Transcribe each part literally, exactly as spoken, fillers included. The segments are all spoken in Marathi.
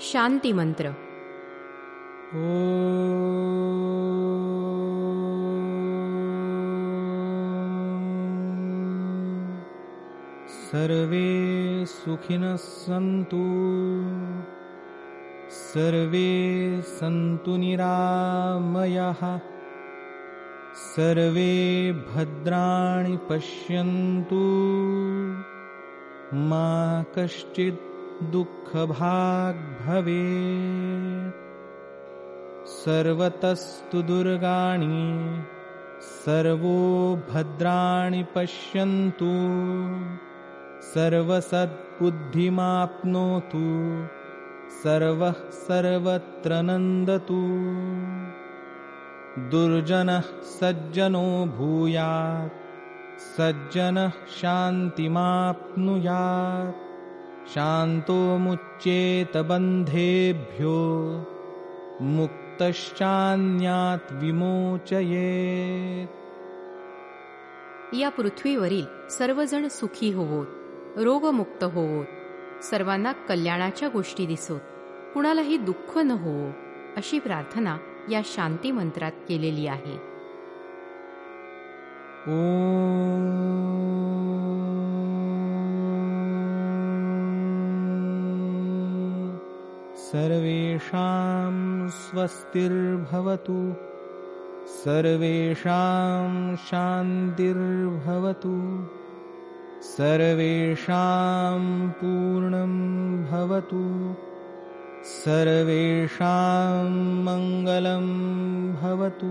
शांती मंत्र. सर्वे सुखिनः सन्तु, सर्वे सन्तु निरामयाः, सर्वे भद्राणि पश्यन्तु, मा कश्चित् दुःखभाग् भवेत्. सर्वतस्तु दुर्गाणि सर्वो भद्राणि पश्यन्तु, सर्वसद्बुद्धिमाप्नोतु, सर्वः सर्वत्र नन्दतु. दुर्जनः सज्जनो भूयात्, सज्जनः शान्तिमाप्नुयात्. शान्तो मुच्येत बन्धेभ्यो, मुक्तश्चान्यात् विमोचयेत्. या पृथ्वीवरील सर्वजण सुखी होवोत, रोगमुक्त होवोत, सर्वांना कल्याणाच्या गोष्टी दिसोत, कुणालाही दुःख न होवो, अशी प्रार्थना या शांती मंत्रात केलेली आहे. ओम सर्वेषां स्वस्तिर्भवतु, सर्वेषां शान्तिर्भवतु, सर्वेषां पूर्णं भवतु, सर्वेषां मंगलं भवतु.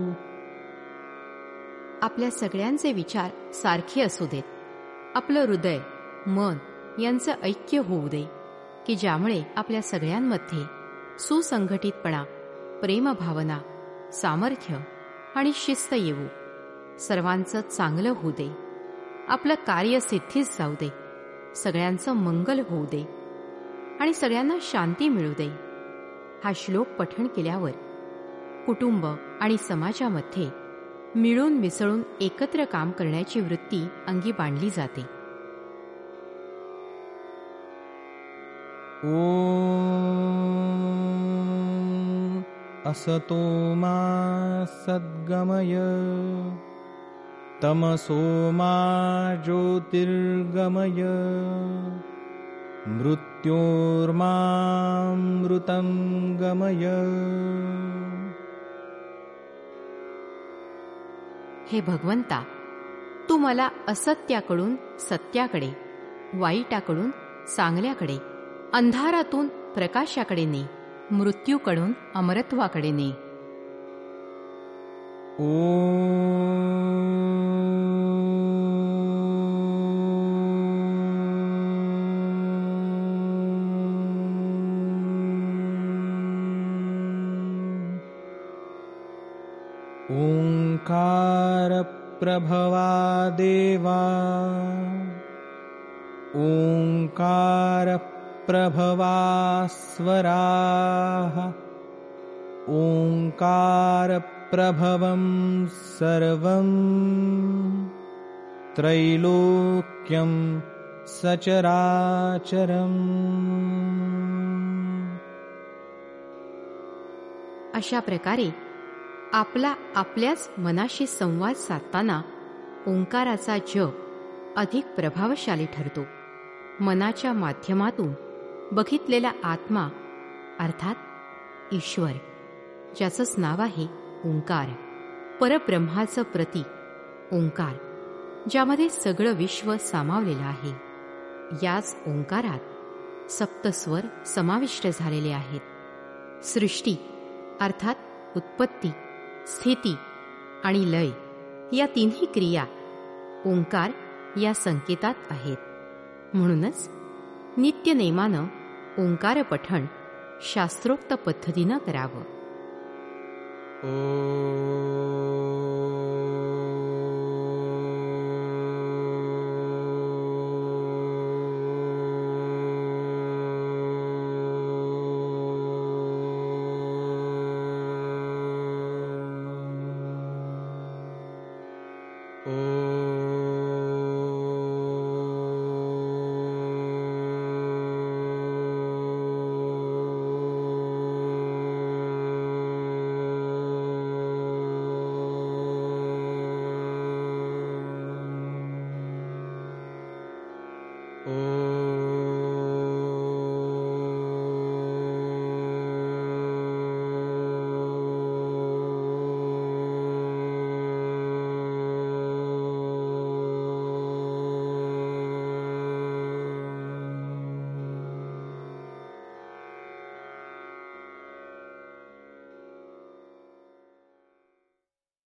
आपल्या सगळ्यांचे विचार सारखे असू देत. आपलं हृदय, मन यांचं ऐक्य होऊ दे, की ज्यामुळे आपल्या सगळ्यांमध्ये सुसंघटितपणा, प्रेमभावना, सामर्थ्य आणि शिस्त येऊ. सर्वांचं चांगलं होऊ दे. आपलं कार्य सिद्धीस जाऊ दे. सगळ्यांचं मंगल होऊ दे आणि सगळ्यांना शांती मिळू दे. हा श्लोक पठण केल्यावर कुटुंब आणि समाजामध्ये मिळून मिसळून एकत्र काम करण्याची वृत्ती अंगी बांधली जाते. ओम असतो मा सद्गमय, तमसो मा ज्योतिर्गमय, मृत्योर्मामृतं गमय. हे भगवंता, तू मला असत्याकडून सत्याकडे, वाईटाकडून चांगल्याकडे, अंधारातून प्रकाशाकडे ने, मृत्यूकडून अमरत्वाकडे ने. ओंकार प्रभवा देवा, ओंकार प्रभवा स्वराः, ओंकार प्रभवं सर्वं, त्रैलोक्यं सचराचरम्. अशा प्रकारे आपला आपल्याच मनाशी संवाद साधताना ओंकाराचा जप अधिक प्रभावशाली ठरतो. मनाच्या माध्यमातून बघितलेला आत्मा अर्थात ईश्वर, ज्याचंच नाव आहे ओंकार, परब्रह्माचं प्रतीक ओंकार, ज्यामध्ये सगळं विश्व सामावलेलं आहे. याच ओंकारात सप्तस्वर समाविष्ट झालेले आहेत. सृष्टी अर्थात उत्पत्ती, स्थिती आणि लय या तिन्ही क्रिया ओंकार या संकेतात आहेत. म्हणूनच नित्य नेमानं ओंकार पठण शास्त्रोक्त पद्धतीनं करावं. ओ